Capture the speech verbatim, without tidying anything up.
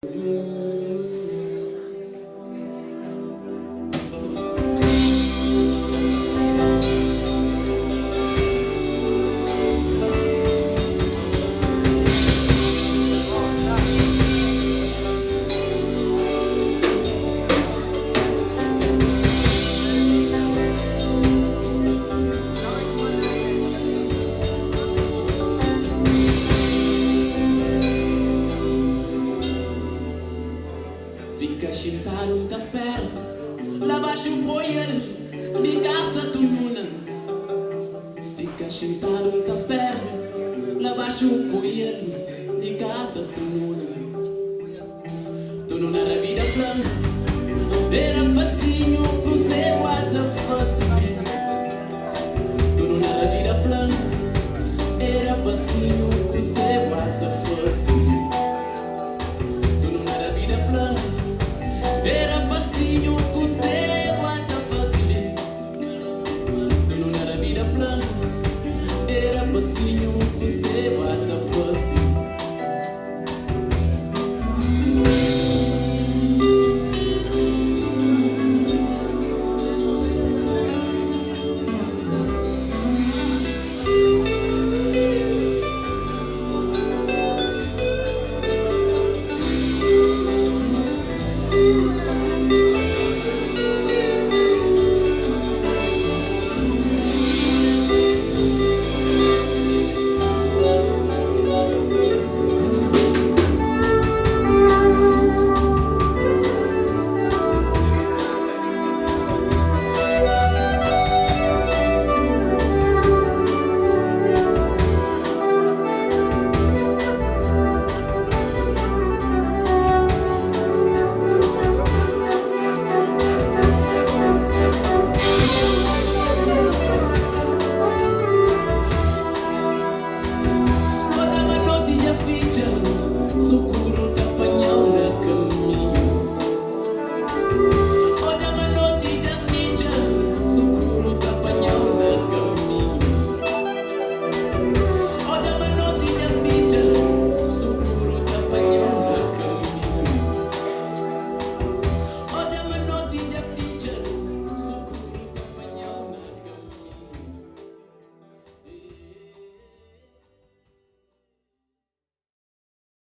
Fica sentado e t'espera, lá baixo um poeiro de casa tu muna. Fica sentado e t'espera, lá baixo um poeiro de casa tu muna. Tu não era vida plana, era passinho.